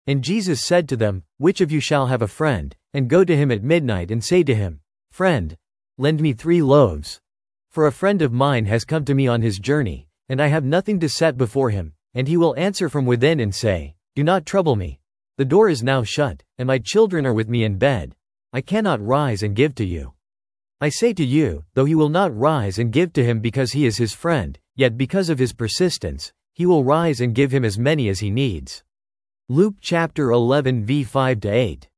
And Jesus said to them, Which of you shall have a friend, and go to him at midnight and say to him, Friend, lend me 3 loaves. For a friend of mine has come to me on his journey, and I have nothing to set before him, and he will answer from within and say, Do not trouble me. The door is now shut, and my children are with me in bed. I cannot rise and give to you. I say to you, though he will not rise and give to him because he is his friend, yet because of his persistence, he will rise and give him as many as he needs. Luke chapter 11 v. 5-8.